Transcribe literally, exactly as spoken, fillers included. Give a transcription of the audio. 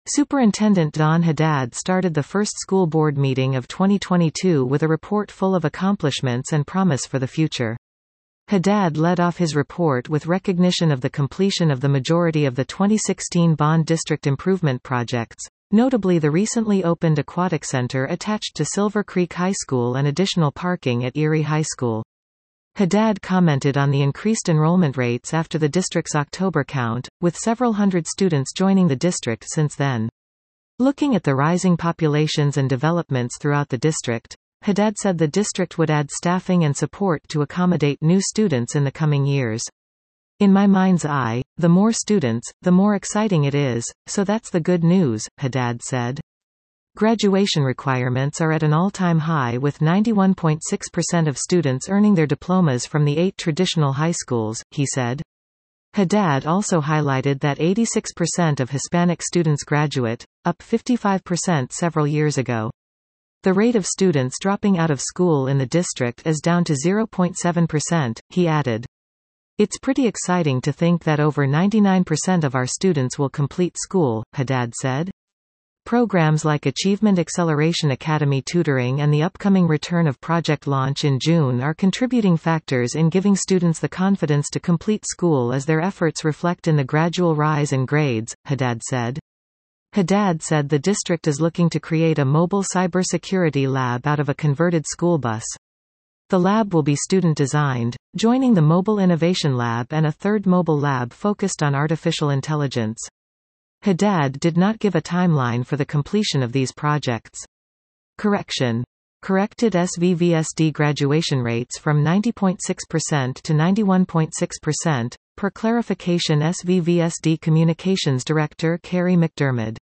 Superintendent Don Haddad started the first school board meeting of twenty twenty-two with a report full of accomplishments and promise for the future. Haddad led off his report with recognition of the completion of the majority of the twenty sixteen Bond District improvement projects, notably the recently opened Aquatic Center attached to Silver Creek High School and additional parking at Erie High School. Haddad commented on the increased enrollment rates after the district's October count, with several hundred students joining the district since then. Looking at the rising populations and developments throughout the district, Haddad said the district would add staffing and support to accommodate new students in the coming years. "In my mind's eye, the more students, the more exciting it is, so that's the good news," Haddad said. Graduation requirements are at an all-time high with ninety-one point six percent of students earning their diplomas from the eight traditional high schools, he said. Haddad also highlighted that eighty-six percent of Hispanic students graduate, up fifty-five percent several years ago. The rate of students dropping out of school in the district is down to zero point seven percent, he added. "It's pretty exciting to think that over ninety-nine percent of our students will complete school," Haddad said. Programs like Achievement Acceleration Academy tutoring and the upcoming return of Project Launch in June are contributing factors in giving students the confidence to complete school as their efforts reflect in the gradual rise in grades, Haddad said. Haddad said the district is looking to create a mobile cybersecurity lab out of a converted school bus. The lab will be student-designed, joining the Mobile Innovation Lab and a third mobile lab focused on artificial intelligence. Haddad did not give a timeline for the completion of these projects. Correction. Corrected S V V S D graduation rates from ninety point six percent to ninety-one point six percent, per clarification S V V S D Communications Director Carrie McDermott.